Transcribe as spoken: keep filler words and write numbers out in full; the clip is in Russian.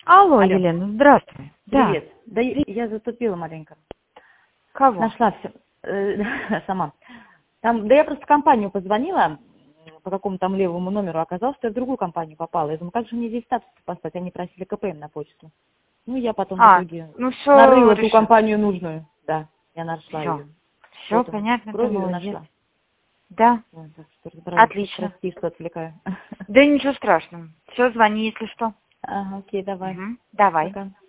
Алло, Алло. Елена, здравствуй. Привет. Да, я я затупила маленько. Кого? Нашла все. Сама. Там, да я просто в компанию позвонила, м, по какому там левому номеру, оказалось, что я в другую компанию попала. Я думаю, как же мне здесь статус поставить? Они просили КПМ на почту. Ну, я потом в А, итоге ну все нарыла ту решил. компанию нужную. Да, я нашла Все. ее. Все Вот он, понятно, ты кровью молодец. нашла. Да, Ой, так что разбираюсь. отлично. Прости, что отвлекаю. Да ничего страшного. Все, звони, если что. Ага, окей, давай. Угу. Давай. Пока.